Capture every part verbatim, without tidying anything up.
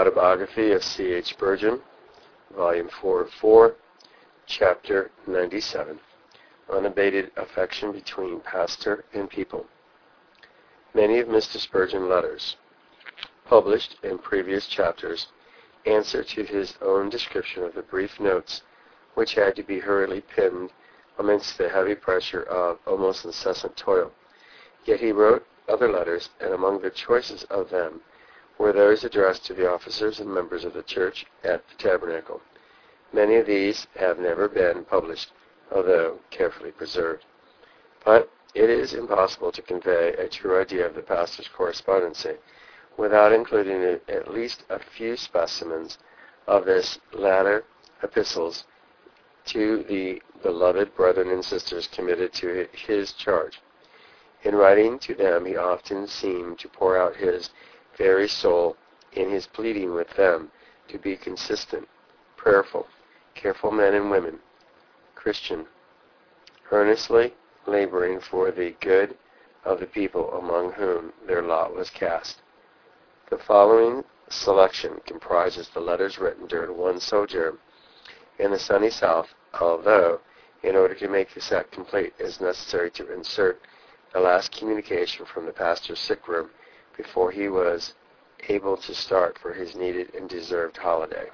Autobiography of C H Spurgeon, Volume four of four, Chapter ninety-seven, Unabated Affection Between Pastor and People. Many of Mister Spurgeon's letters, published in previous chapters, answer to his own description of the brief notes which had to be hurriedly penned amidst the heavy pressure of almost incessant toil. Yet he wrote other letters, and among the choicest of them were those addressed to the officers and members of the church at the Tabernacle. Many of these have never been published, although carefully preserved. But it is impossible to convey a true idea of the pastor's correspondency without including at least a few specimens of this latter epistles to the beloved brethren and sisters committed to his charge. In writing to them, he often seemed to pour out his very soul in his pleading with them to be consistent, prayerful, careful men and women, Christian, earnestly laboring for the good of the people among whom their lot was cast. The following selection comprises the letters written during one sojourn in the sunny South, although, in order to make the set complete, it is necessary to insert the last communication from the pastor's sick room before he was able to start for his needed and deserved holiday.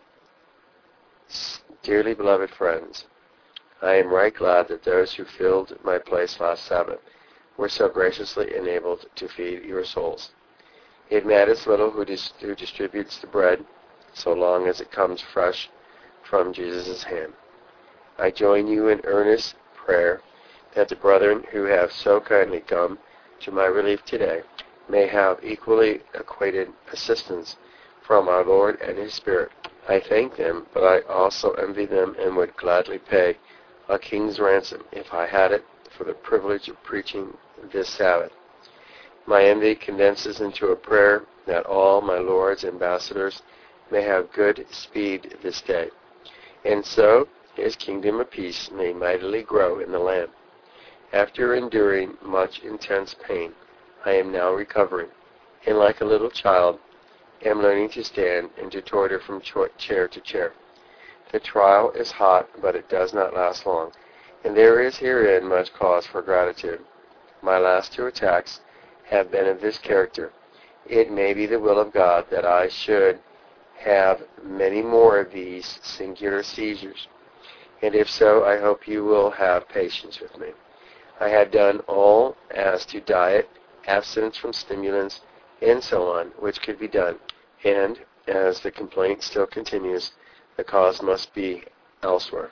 Dearly beloved friends, I am right glad that those who filled my place last Sabbath were so graciously enabled to feed your souls. It matters little who, dis- who distributes the bread, so long as it comes fresh from Jesus' hand. I join you in earnest prayer that the brethren who have so kindly come to my relief today may have equally equated assistance from our Lord and His Spirit. I thank them, but I also envy them and would gladly pay a king's ransom, if I had it, for the privilege of preaching this Sabbath. My envy condenses into a prayer that all my Lord's ambassadors may have good speed this day, and so His kingdom of peace may mightily grow in the land. After enduring much intense pain, I am now recovering, and like a little child, am learning to stand and to totter from chair to chair. The trial is hot, but it does not last long, and there is herein much cause for gratitude. My last two attacks have been of this character. It may be the will of God that I should have many more of these singular seizures, and if so, I hope you will have patience with me. I have done all as to diet, abstinence from stimulants, and so on, which could be done, and as the complaint still continues, the cause must be elsewhere.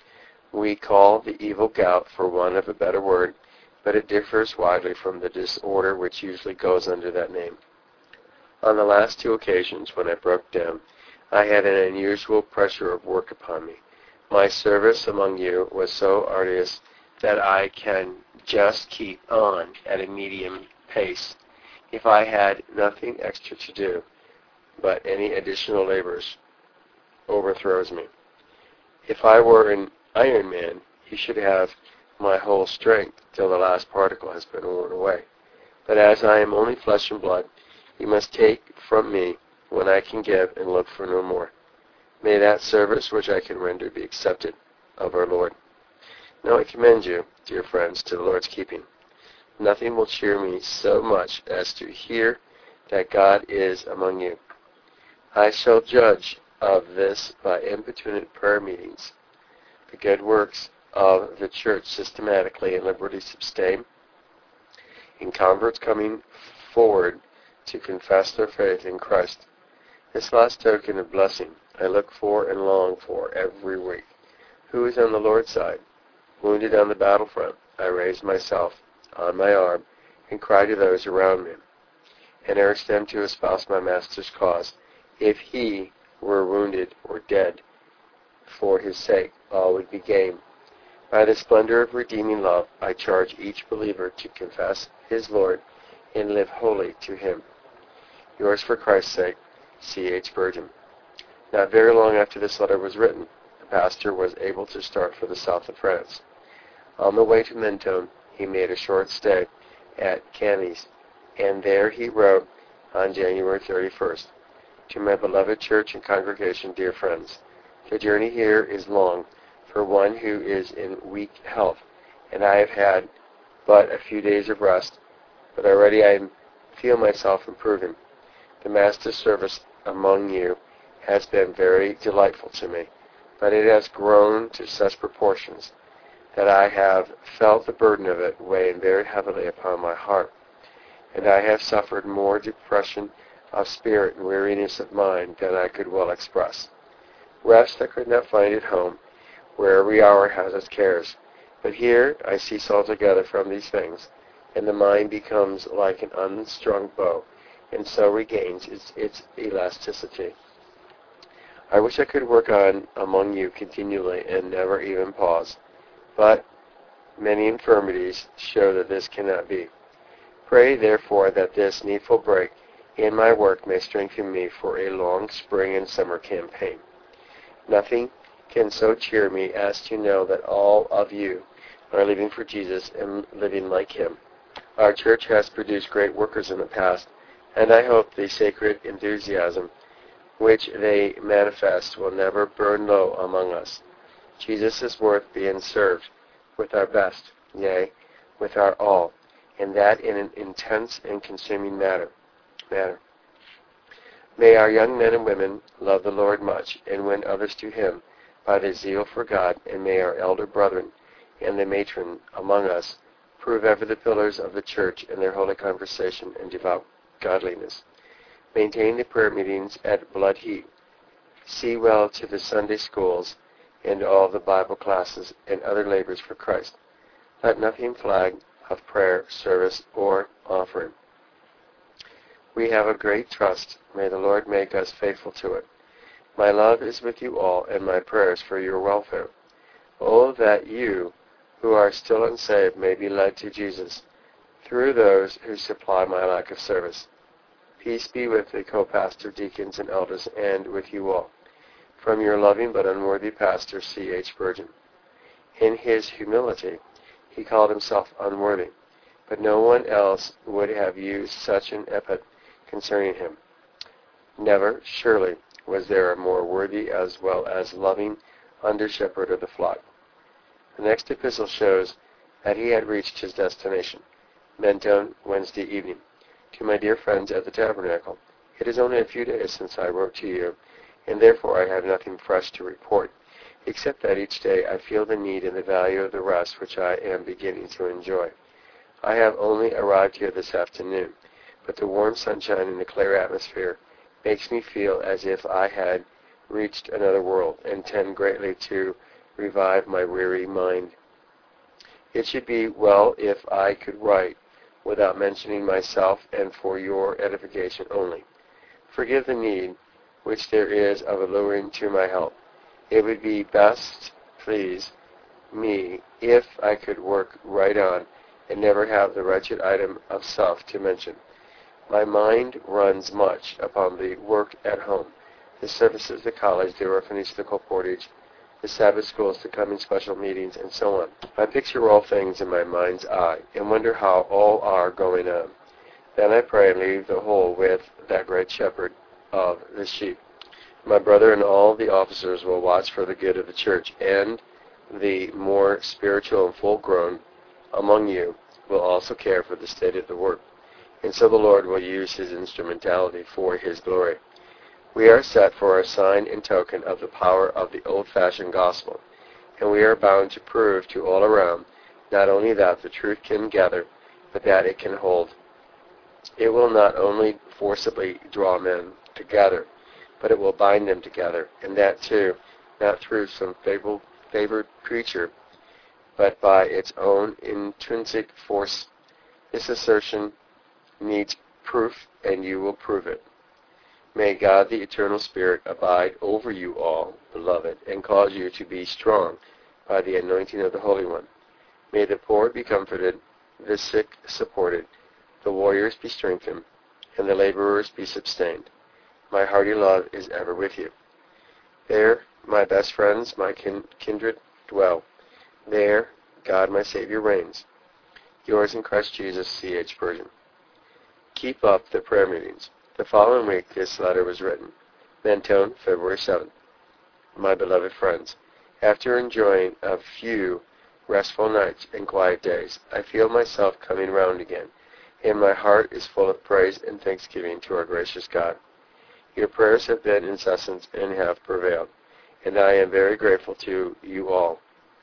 We call the evil gout for want of a better word, but it differs widely from the disorder which usually goes under that name. On the last two occasions when I broke down, I had an unusual pressure of work upon me. My service among you was so arduous that I can just keep on at a medium pace if I had nothing extra to do, but any additional labors overthrows me. If I were an iron man, he should have my whole strength till the last particle has been worn away. But as I am only flesh and blood, he must take from me when I can give and look for no more. May that service which I can render be accepted of our Lord. Now I commend you, dear friends, to the Lord's keeping. Nothing will cheer me so much as to hear that God is among you. I shall judge of this by importunate prayer meetings, the good works of the church systematically and liberally sustained, in converts coming forward to confess their faith in Christ. This last token of blessing I look for and long for every week. Who is on the Lord's side? Wounded on the battlefront, I raise myself on my arm and cry to those around me, and urge them to espouse my Master's cause. If he were wounded or dead for his sake, all would be gain. By the splendor of redeeming love, I charge each believer to confess his Lord and live wholly to him. Yours for Christ's sake, C H Spurgeon. Not very long after this letter was written, the pastor was able to start for the south of France. On the way to Mentone, he made a short stay at Cannes, and there he wrote on January thirty-first, To my beloved church and congregation, dear friends, the journey here is long for one who is in weak health, and I have had but a few days of rest, but already I feel myself improving. The Master's service among you has been very delightful to me, but it has grown to such proportions that I have felt the burden of it weighing very heavily upon my heart, and I have suffered more depression of spirit and weariness of mind than I could well express. Rest I could not find at home, where every hour has its cares, but here I cease altogether from these things, and the mind becomes like an unstrung bow, and so regains its, its elasticity. I wish I could work on among you continually and never even pause, but many infirmities show that this cannot be. Pray, therefore, that this needful break in my work may strengthen me for a long spring and summer campaign. Nothing can so cheer me as to know that all of you are living for Jesus and living like him. Our church has produced great workers in the past, and I hope the sacred enthusiasm which they manifest will never burn low among us. Jesus is worth being served with our best, yea, with our all, and that in an intense and consuming manner. manner. May our young men and women love the Lord much and win others to him by their zeal for God, and may our elder brethren and the matron among us prove ever the pillars of the church in their holy conversation and devout godliness. Maintain the prayer meetings at blood heat. See well to the Sunday schools and all the Bible classes and other labors for Christ. Let nothing flag of prayer, service, or offering. We have a great trust. May the Lord make us faithful to it. My love is with you all, and my prayers for your welfare. Oh, that you, who are still unsaved, may be led to Jesus through those who supply my lack of service. Peace be with the co-pastor, deacons, and elders, and with you all. From your loving but unworthy pastor, C H Spurgeon. In his humility, he called himself unworthy, but no one else would have used such an epithet concerning him. Never, surely, was there a more worthy as well as loving under-shepherd of the flock. The next epistle shows that he had reached his destination. Mentone, Wednesday evening. To my dear friends at the Tabernacle, it is only a few days since I wrote to you, and therefore I have nothing fresh to report, except that each day I feel the need and the value of the rest which I am beginning to enjoy. I have only arrived here this afternoon, but the warm sunshine and the clear atmosphere makes me feel as if I had reached another world, and tend greatly to revive my weary mind. It should be well if I could write without mentioning myself, and for your edification only. Forgive the need which there is of alluring to my help. It would be best, please me, if I could work right on and never have the wretched item of self to mention. My mind runs much upon the work at home, the services, the college, the orphanage, the colportage, the Sabbath schools, the coming special meetings, and so on. I picture all things in my mind's eye, and wonder how all are going on. Then I pray and leave the whole with that great shepherd of the sheep. My brother and all the officers will watch for the good of the church, and the more spiritual and full-grown among you will also care for the state of the work. And so the Lord will use his instrumentality for his glory. We are set for a sign and token of the power of the old-fashioned gospel, and we are bound to prove to all around not only that the truth can gather, but that it can hold. It will not only forcibly draw men together, but it will bind them together, and that too, not through some favored, favored preacher, but by its own intrinsic force. This assertion needs proof, and you will prove it. May God the Eternal Spirit abide over you all, beloved, and cause you to be strong by the anointing of the Holy One. May the poor be comforted, the sick supported, the warriors be strengthened, and the laborers be sustained. My hearty love is ever with you. There, my best friends, my kin- kindred, dwell. There, God my Savior reigns. Yours in Christ Jesus, C H Spurgeon. Keep up the prayer meetings. The following week, this letter was written. Mentone, February seventh. My beloved friends, after enjoying a few restful nights and quiet days, I feel myself coming round again, and my heart is full of praise and thanksgiving to our gracious God. Your prayers have been incessant and have prevailed, and I am very grateful to you all.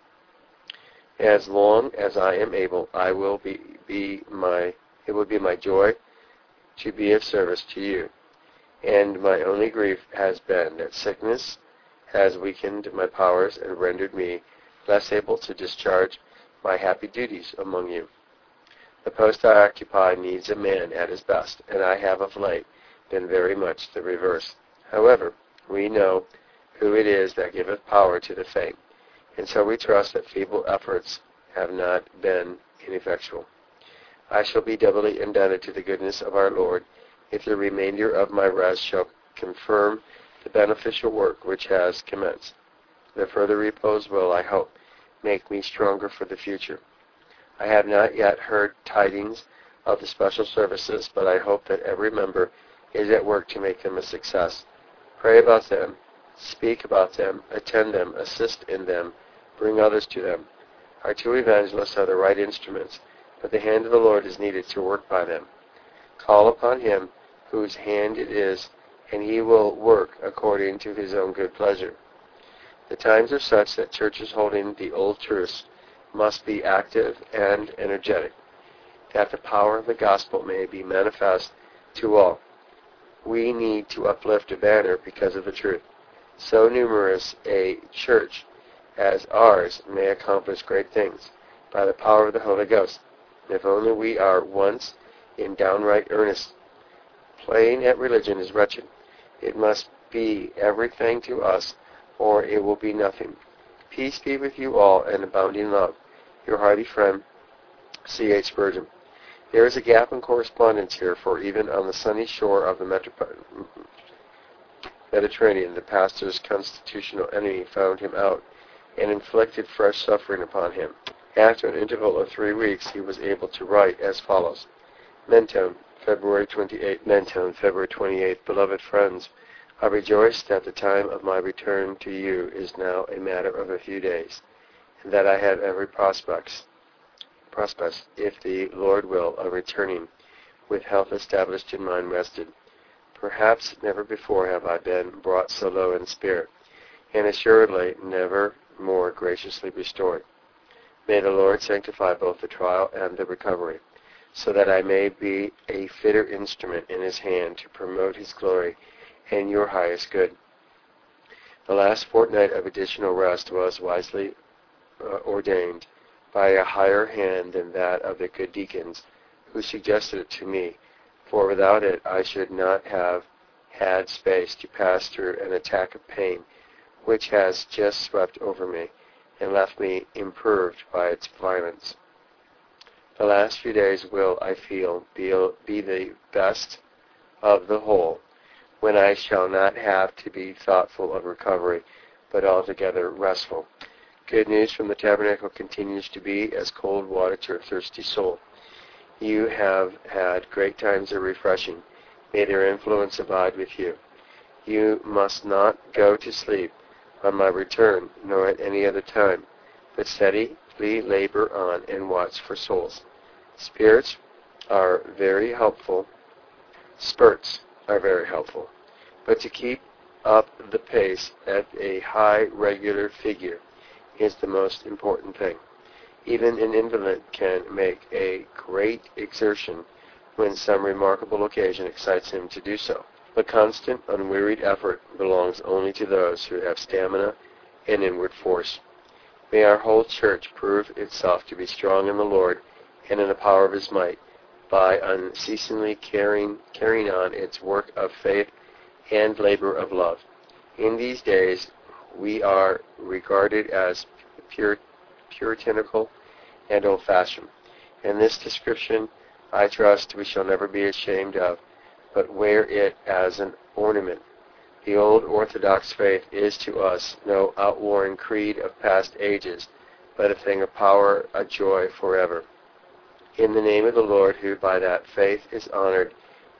As long as I am able, I will be, be my it will be my joy to be of service to you. And my only grief has been that sickness has weakened my powers and rendered me less able to discharge my happy duties among you. The post I occupy needs a man at his best, and I have of late been very much the reverse. However, we know who it is that giveth power to the faint, and so we trust that feeble efforts have not been ineffectual. I shall be doubly indebted to the goodness of our Lord if the remainder of my rest shall confirm the beneficial work which has commenced. The further repose will, I hope, make me stronger for the future. I have not yet heard tidings of the special services, but I hope that every member is at work to make them a success. Pray about them, speak about them, attend them, assist in them, bring others to them. Our two evangelists are the right instruments, but the hand of the Lord is needed to work by them. Call upon him whose hand it is, and he will work according to his own good pleasure. The times are such that churches holding the old truths must be active and energetic, that the power of the gospel may be manifest to all. We need to uplift a banner because of the truth. So numerous a church as ours may accomplish great things by the power of the Holy Ghost, if only we are once in downright earnest. Playing at religion is wretched. It must be everything to us, or it will be nothing. Peace be with you all, and abounding love. Your hearty friend, C H Spurgeon. There is a gap in correspondence here, for even on the sunny shore of the Mediterranean, the pastor's constitutional enemy found him out and inflicted fresh suffering upon him. After an interval of three weeks, he was able to write as follows. Mentone, February twenty-eighth. Mentone, February twenty-eighth. Beloved friends, I rejoice that the time of my return to you is now a matter of a few days, and that I have every prospects, prospects, if the Lord will, of returning with health established and mind rested. Perhaps never before have I been brought so low in spirit, and assuredly never more graciously restored. May the Lord sanctify both the trial and the recovery, so that I may be a fitter instrument in his hand to promote his glory and your highest good. The last fortnight of additional rest was wisely uh, ordained by a higher hand than that of the good deacons who suggested it to me, for without it I should not have had space to pass through an attack of pain which has just swept over me and left me improved by its violence. The last few days will, I feel, be, be the best of the whole, when I shall not have to be thoughtful of recovery, but altogether restful. Good news from the tabernacle continues to be as cold water to a thirsty soul. You have had great times of refreshing. May their influence abide with you. You must not go to sleep on my return, nor at any other time, but steadily labor on and watch for souls. Spirits are very helpful. Spurts are very helpful. But to keep up the pace at a high regular figure is the most important thing. Even an invalid can make a great exertion when some remarkable occasion excites him to do so. But constant, unwearied effort belongs only to those who have stamina and inward force. May our whole church prove itself to be strong in the Lord and in the power of his might, by unceasingly carrying, carrying on its work of faith and labor of love. In these days, we are regarded as pure, puritanical and old-fashioned, and this description, I trust, we shall never be ashamed of, but wear it as an ornament. The old Orthodox faith is to us no outworn creed of past ages, but a thing of power, a joy forever. In the name of the Lord, who by that faith is honored,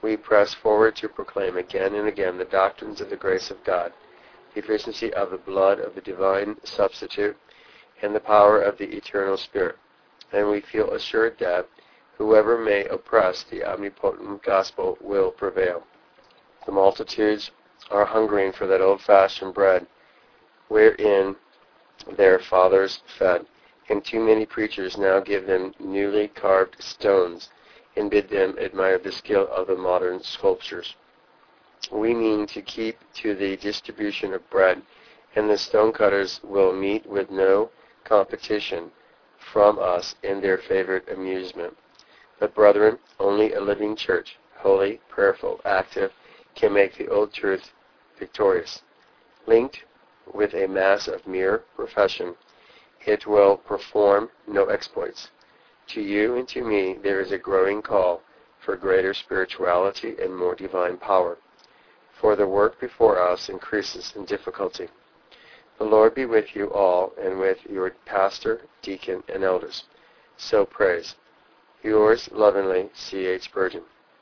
we press forward to proclaim again and again the doctrines of the grace of God, the efficiency of the blood of the divine substitute, and the power of the eternal Spirit. And we feel assured that whoever may oppress the omnipotent gospel will prevail. The multitudes are hungering for that old-fashioned bread wherein their fathers fed, and too many preachers now give them newly carved stones and bid them admire the skill of the modern sculptures. We mean to keep to the distribution of bread, and the stonecutters will meet with no competition from us in their favorite amusement. But brethren, only a living church, holy, prayerful, active, can make the old truth victorious. Linked with a mass of mere profession, it will perform no exploits. To you and to me there is a growing call for greater spirituality and more divine power, for the work before us increases in difficulty. The Lord be with you all, and with your pastor, deacon, and elders. So prays. Yours lovingly, C H Spurgeon.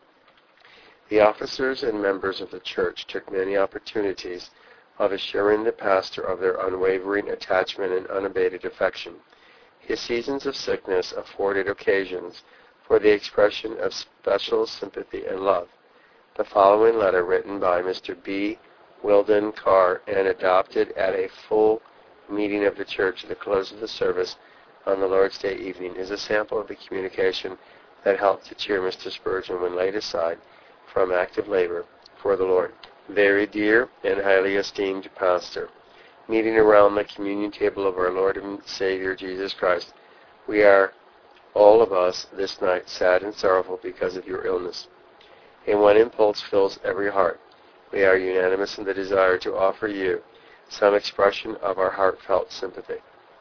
The officers and members of the church took many opportunities of assuring the pastor of their unwavering attachment and unabated affection. His seasons of sickness afforded occasions for the expression of special sympathy and love. The following letter, written by Mister B. Wilden Carr and adopted at a full meeting of the church at the close of the service on the Lord's Day evening, is a sample of the communication that helped to cheer Mister Spurgeon when laid aside from active labor for the Lord. Very dear and highly esteemed pastor, meeting around the communion table of our Lord and Savior Jesus Christ, we are, all of us, this night sad and sorrowful because of your illness. And one impulse fills every heart. We are unanimous in the desire to offer you some expression of our heartfelt sympathy.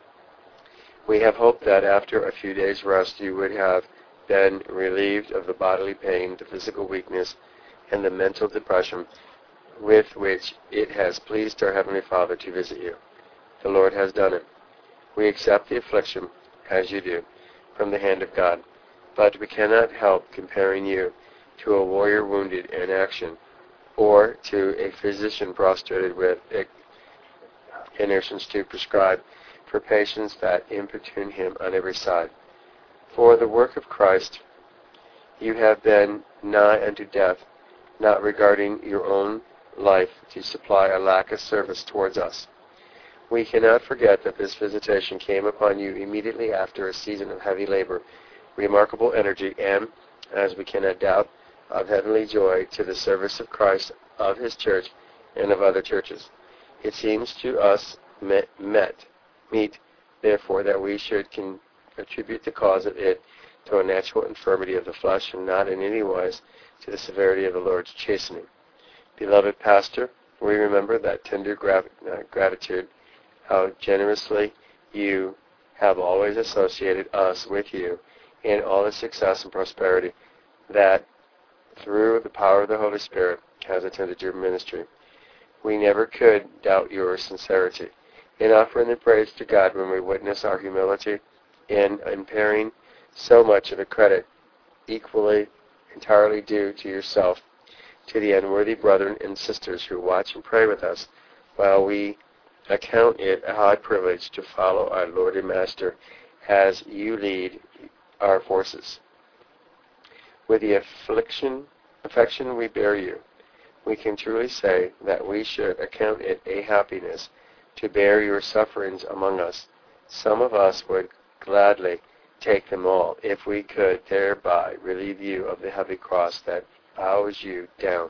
We have hoped that after a few days' rest you would have been relieved of the bodily pain, the physical weakness, and the mental depression with which it has pleased our Heavenly Father to visit you. The Lord has done it. We accept the affliction, as you do, from the hand of God, but we cannot help comparing you to a warrior wounded in action, or to a physician prostrated with inertions to prescribe for patients that importune him on every side. For the work of Christ you have been nigh unto death, not regarding your own life to supply a lack of service towards us. We cannot forget that this visitation came upon you immediately after a season of heavy labor, remarkable energy, and, as we cannot doubt, of heavenly joy to the service of Christ, of His church, and of other churches. It seems to us met, met meet, therefore, that we should con- attribute the cause of it to a natural infirmity of the flesh, and not in any wise to the severity of the Lord's chastening. Beloved pastor, we remember that tender gra- uh, gratitude, how generously you have always associated us with you in all the success and prosperity that, through the power of the Holy Spirit, has attended your ministry. We never could doubt your sincerity in offering the praise to God when we witness our humility in impairing so much of the credit equally entirely due to yourself, to the unworthy brethren and sisters who watch and pray with us, while we account it a high privilege to follow our Lord and Master as you lead our forces. With the affliction, affection we bear you, we can truly say that we should account it a happiness to bear your sufferings among us. Some of us would gladly take them all if we could thereby relieve you of the heavy cross that bows you down.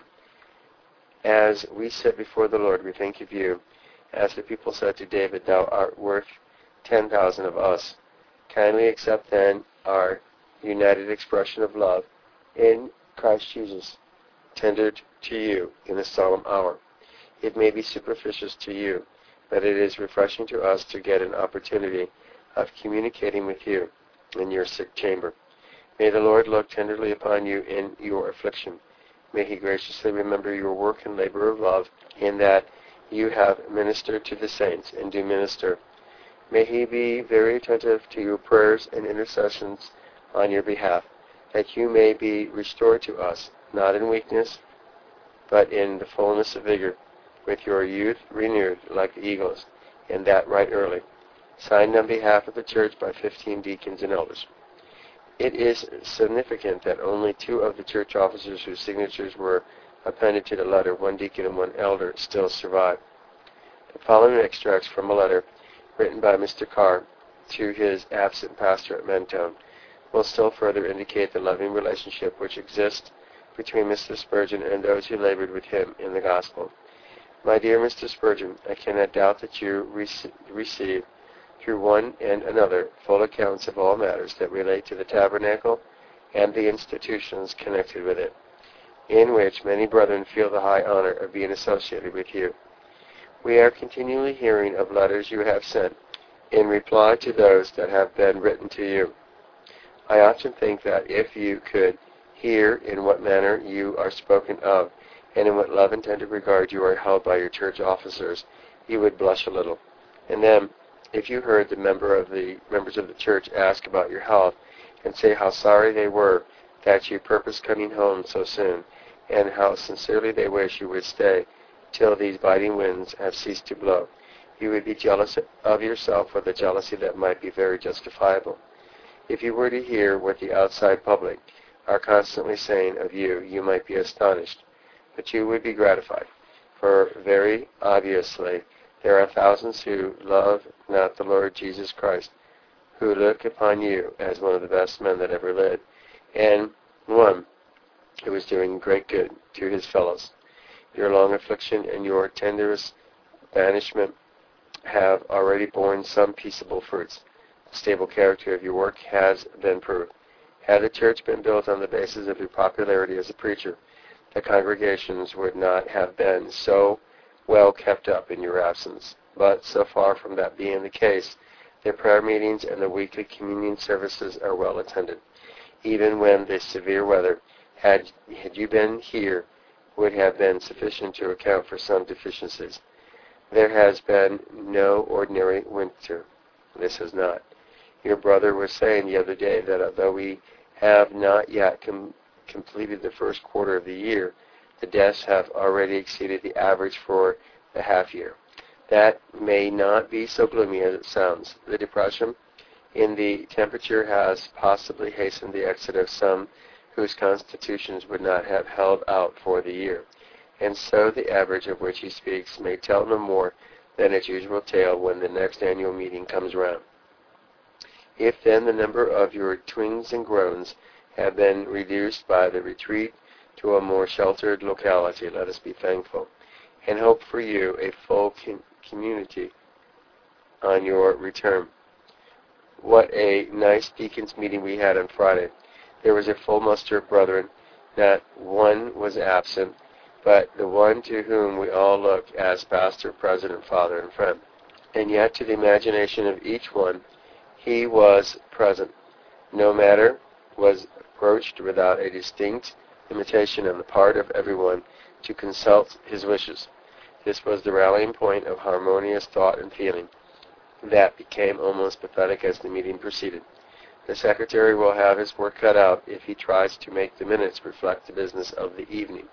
As we sit before the Lord, we think of you, as the people said to David, thou art worth ten thousand of us. Kindly accept then our united expression of love in Christ Jesus, tendered to you in this solemn hour. It may be superficious to you, but it is refreshing to us to get an opportunity of communicating with you in your sick chamber. May the Lord look tenderly upon you in your affliction. May He graciously remember your work and labor of love, in that you have ministered to the saints and do minister. May He be very attentive to your prayers and intercessions on your behalf. that you may be restored to us, not in weakness, but in the fullness of vigor, with your youth renewed like the eagles, and that right early. Signed on behalf of the church by fifteen deacons and elders. It is significant that only two of the church officers whose signatures were appended to the letter, one deacon and one elder, still survive. The following extracts from a letter written by Mister Carr to his absent pastor at Mentone will still further indicate the loving relationship which exists between Mister Spurgeon and those who labored with him in the gospel. My dear Mister Spurgeon, I cannot doubt that you rec- receive through one and another full accounts of all matters that relate to the tabernacle and the institutions connected with it, in which many brethren feel the high honor of being associated with you. We are continually hearing of letters you have sent in reply to those that have been written to you. I often think that if you could hear in what manner you are spoken of, and in what love and tender regard you are held by your church officers, you would blush a little. And then, if you heard the member of the members of the church ask about your health, and say how sorry they were that you purposed coming home so soon, and how sincerely they wish you would stay till these biting winds have ceased to blow, you would be jealous of yourself with a jealousy that might be very justifiable. If you were to hear what the outside public are constantly saying of you, you might be astonished, but you would be gratified, for very obviously there are thousands who love not the Lord Jesus Christ, who look upon you as one of the best men that ever lived, and one who is doing great good to his fellows. Your long affliction and your tenderest banishment have already borne some peaceable fruits. The stable character of your work has been proved. Had the church been built on the basis of your popularity as a preacher, the congregations would not have been so well kept up in your absence. But so far from that being the case, the prayer meetings and the weekly communion services are well attended. Even when the severe weather, had, had you been here, would have been sufficient to account for some deficiencies. There has been no ordinary winter. This has not. Your brother was saying the other day that although we have not yet com- completed the first quarter of the year, the deaths have already exceeded the average for the half year. That may not be so gloomy as it sounds. The depression in the temperature has possibly hastened the exit of some whose constitutions would not have held out for the year, and so the average of which he speaks may tell no more than its usual tale when the next annual meeting comes round. If then the number of your twings and groans have been reduced by the retreat to a more sheltered locality, let us be thankful, and hope for you a full com- community on your return. What a nice deacons meeting we had on Friday. There was a full muster of brethren. Not one was absent, but the one to whom we all look as pastor, president, father, and friend. And yet to the imagination of each one, he was present. No matter was approached without a distinct invitation on the part of everyone to consult his wishes. This was the rallying point of harmonious thought and feeling that became almost pathetic as the meeting proceeded. The secretary will have his work cut out if he tries to make the minutes reflect the business of the evening.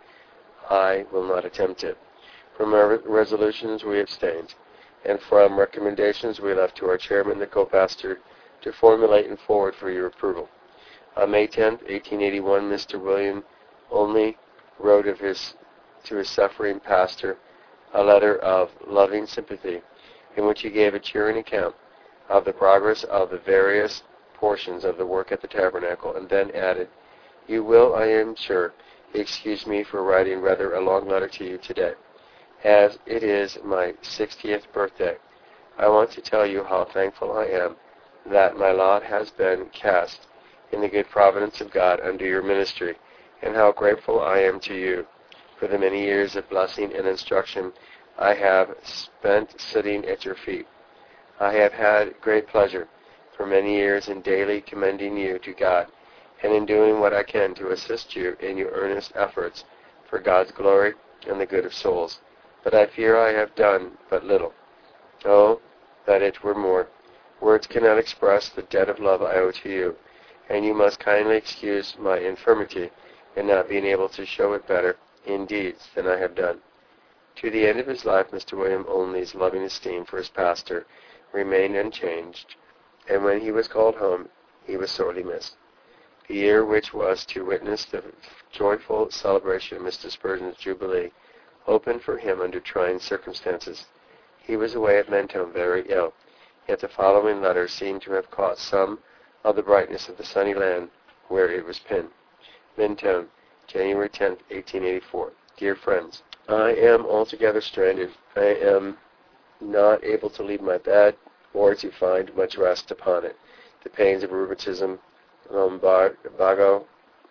I will not attempt it. From our resolutions we abstained, and from recommendations we left to our chairman, the co-pastor, to formulate and forward for your approval. On May tenth, eighteen eighty-one, Mister William Olney wrote of his to his suffering pastor a letter of loving sympathy, in which he gave a cheering account of the progress of the various portions of the work at the tabernacle, and then added, "You will, I am sure, excuse me for writing rather a long letter to you today. As it is my sixtieth birthday, I want to tell you how thankful I am that my lot has been cast in the good providence of God under your ministry, and how grateful I am to you for the many years of blessing and instruction I have spent sitting at your feet. I have had great pleasure for many years in daily commending you to God, and in doing what I can to assist you in your earnest efforts for God's glory and the good of souls. But I fear I have done but little. Oh, that it were more. Words cannot express the debt of love I owe to you, and you must kindly excuse my infirmity in not being able to show it better in deeds than I have done. To the end of his life, Mister William Olney's loving esteem for his pastor remained unchanged, and when he was called home, he was sorely missed. The year which was to witness the joyful celebration of Mister Spurgeon's Jubilee opened for him under trying circumstances. He was away at Mentone very ill, yet the following letter seemed to have caught some of the brightness of the sunny land where it was penned. Mentone, January tenth, eighteen eighty-four. Dear friends, I am altogether stranded. I am not able to leave my bed or to find much rest upon it. The pains of rheumatism, lumbago,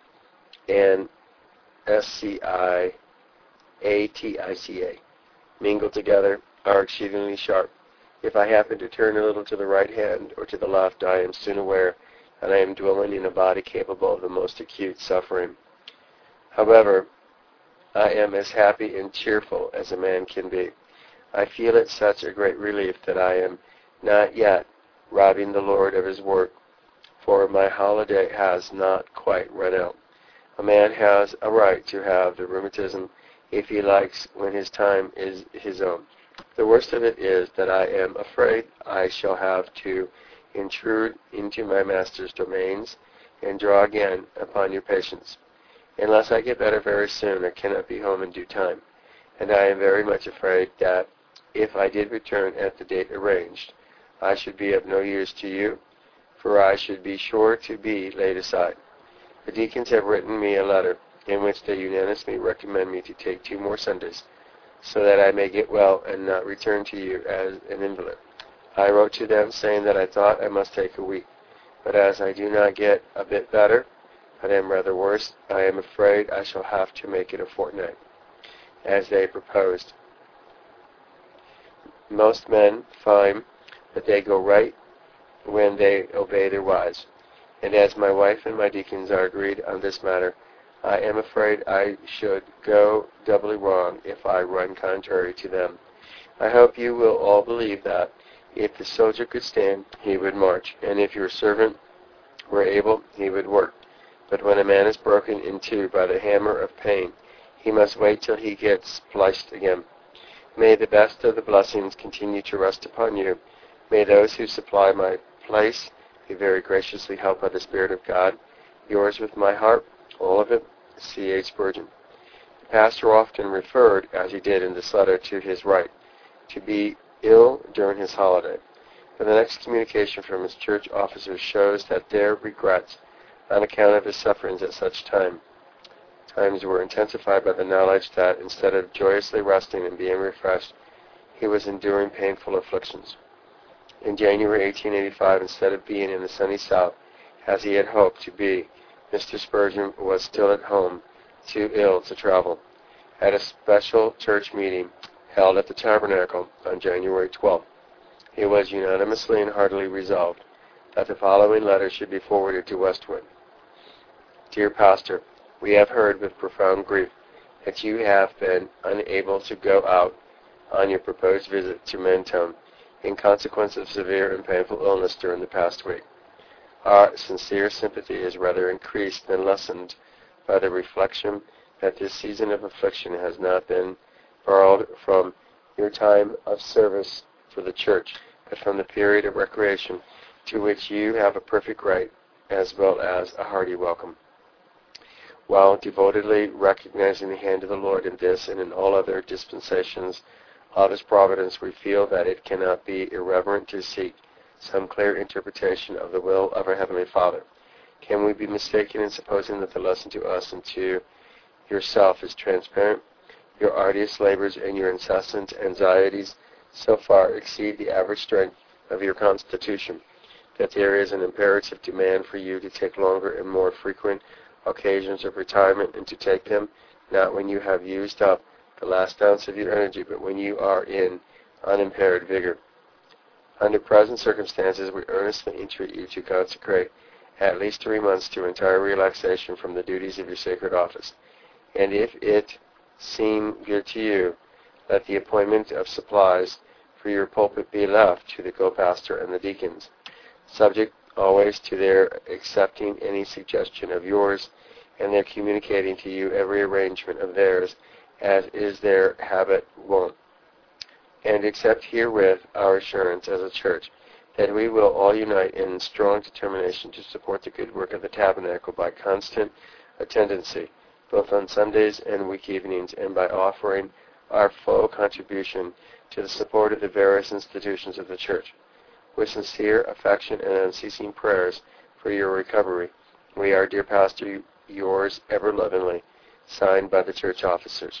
and S C I A T I C A mingled together are exceedingly sharp. If I happen to turn a little to the right hand or to the left, I am soon aware that I am dwelling in a body capable of the most acute suffering. However, I am as happy and cheerful as a man can be. I feel it such a great relief that I am not yet robbing the Lord of his work, for my holiday has not quite run out. A man has a right to have the rheumatism if he likes when his time is his own. The worst of it is that I am afraid I shall have to intrude into my master's domains and draw again upon your patience. Unless I get better very soon, I cannot be home in due time, and I am very much afraid that if I did return at the date arranged, I should be of no use to you, for I should be sure to be laid aside. The deacons have written me a letter in which they unanimously recommend me to take two more Sundays, so that I may get well and not return to you as an invalid. I wrote to them saying that I thought I must take a week, but as I do not get a bit better, but am rather worse, I am afraid I shall have to make it a fortnight, as they proposed. Most men find that they go right when they obey their wives, and as my wife and my deacons are agreed on this matter, I am afraid I should go doubly wrong if I run contrary to them. I hope you will all believe that if the soldier could stand, he would march, and if your servant were able, he would work. But when a man is broken in two by the hammer of pain, he must wait till he gets spliced again. May the best of the blessings continue to rest upon you. May those who supply my place be very graciously helped by the Spirit of God. Yours with my heart, all of it, C H Spurgeon. The pastor often referred, as he did in this letter, to his right to be ill during his holiday. But the next communication from his church officers shows that their regrets on account of his sufferings at such time times were intensified by the knowledge that instead of joyously resting and being refreshed, he was enduring painful afflictions. In January eighteen eighty-five, instead of being in the sunny south, as he had hoped to be, Mister Spurgeon was still at home, too ill to travel. At a special church meeting held at the Tabernacle on January twelfth, it was unanimously and heartily resolved that the following letter should be forwarded to Westwood. Dear Pastor, we have heard with profound grief that you have been unable to go out on your proposed visit to Mentone in consequence of severe and painful illness during the past week. Our sincere sympathy is rather increased than lessened by the reflection that this season of affliction has not been borrowed from your time of service for the church, but from the period of recreation to which you have a perfect right as well as a hearty welcome. While devotedly recognizing the hand of the Lord in this and in all other dispensations of His providence, we feel that it cannot be irreverent to seek some clear interpretation of the will of our Heavenly Father. Can we be mistaken in supposing that the lesson to us and to yourself is transparent? Your arduous labors and your incessant anxieties so far exceed the average strength of your constitution, that there is an imperative demand for you to take longer and more frequent occasions of retirement, and to take them not when you have used up the last ounce of your energy, but when you are in unimpaired vigor. Under present circumstances, we earnestly entreat you to consecrate at least three months to entire relaxation from the duties of your sacred office, and if it seem good to you, let the appointment of supplies for your pulpit be left to the co-pastor and the deacons, subject always to their accepting any suggestion of yours, and their communicating to you every arrangement of theirs, as is their habit wont. And accept herewith our assurance as a church that we will all unite in strong determination to support the good work of the tabernacle by constant attendancy, both on Sundays and week evenings, and by offering our full contribution to the support of the various institutions of the church. With sincere affection and unceasing prayers for your recovery, we are, dear Pastor, yours ever lovingly, signed by the church officers.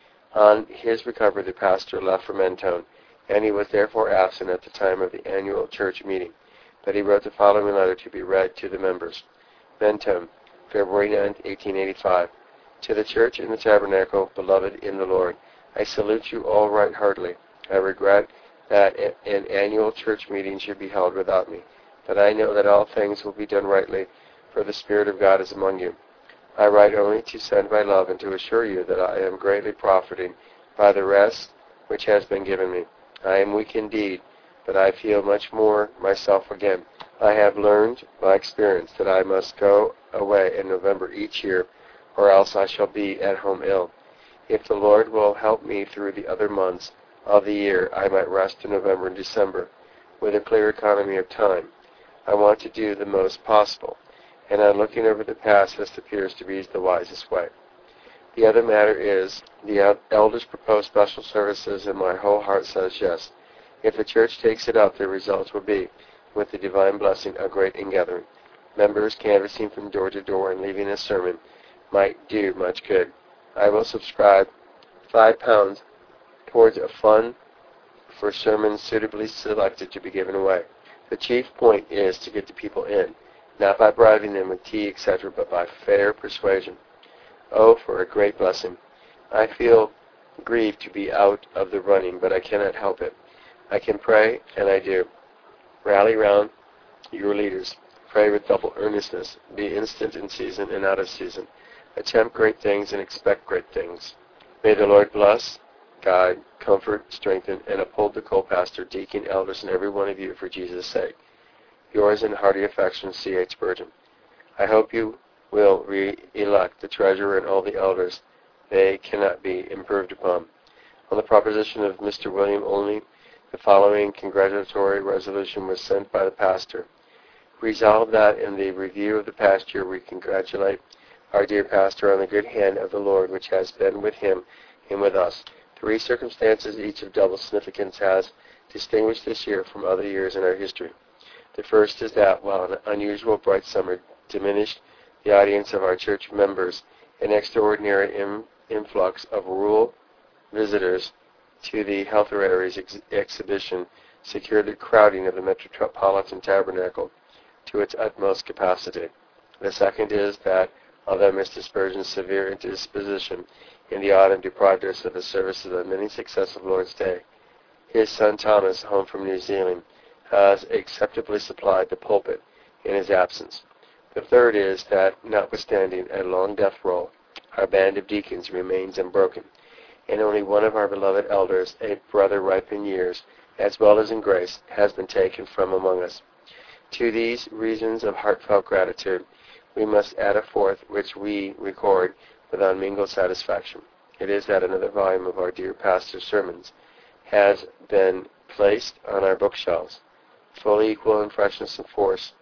On his recovery, the pastor left for Mentone, and he was therefore absent at the time of the annual church meeting. But he wrote the following letter to be read to the members. Mentone, February ninth, eighteen eighty-five. To the church in the tabernacle, beloved in the Lord, I salute you all right heartily. I regret that an annual church meeting should be held without me, but I know that all things will be done rightly, for the Spirit of God is among you. I write only to send my love and to assure you that I am greatly profiting by the rest which has been given me. I am weak indeed, but I feel much more myself again. I have learned by experience that I must go away in November each year, or else I shall be at home ill. If the Lord will help me through the other months of the year, I might rest in November and December with a clear economy of time. I want to do the most possible, and on looking over the past, this appears to be the wisest way. The other matter is, the elders propose special services, and my whole heart says yes. If the church takes it up, the results will be, with the divine blessing, a great ingathering. Members canvassing from door to door and leaving a sermon might do much good. I will subscribe five pounds towards a fund for sermons suitably selected to be given away. The chief point is to get the people in, not by bribing them with tea, et cetera, but by fair persuasion. Oh, for a great blessing. I feel grieved to be out of the running, but I cannot help it. I can pray, and I do. Rally round your leaders. Pray with double earnestness. Be instant in season and out of season. Attempt great things and expect great things. May the Lord bless, guide, comfort, strengthen, and uphold the co-pastor, deacon, elders, and every one of you for Jesus' sake. Yours in hearty affection, C H Spurgeon. I hope you will re-elect the treasurer and all the elders. They cannot be improved upon. On the proposition of Mister William Olney, the following congratulatory resolution was sent by the pastor. Resolve that in the review of the past year we congratulate our dear pastor on the good hand of the Lord which has been with him and with us. Three circumstances, each of double significance, has distinguished this year from other years in our history. The first is that, while an unusual bright summer diminished the audience of our church members, an extraordinary in, influx of rural visitors to the Health Arearies ex- exhibition secured the crowding of the Metropolitan Tabernacle to its utmost capacity. The second is that, although Mister Spurgeon's severe indisposition in the autumn deprived us of the services of many successive Lord's Day, his son Thomas, home from New Zealand, has acceptably supplied the pulpit in his absence. The third is that, notwithstanding a long death roll, our band of deacons remains unbroken, and only one of our beloved elders, a brother ripe in years, as well as in grace, has been taken from among us. To these reasons of heartfelt gratitude, we must add a fourth, which we record with unmingled satisfaction. It is that another volume of our dear pastor's sermons has been placed on our bookshelves, fully equal in freshness and force,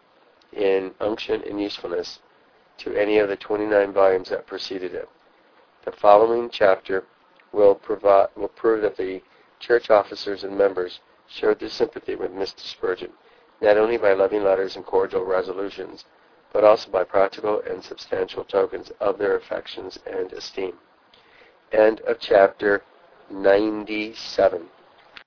in unction and usefulness, to any of the twenty-nine volumes that preceded it. The following chapter will, provide, will prove that the church officers and members showed their sympathy with Mister Spurgeon, not only by loving letters and cordial resolutions, but also by practical and substantial tokens of their affections and esteem. End of chapter ninety-seven.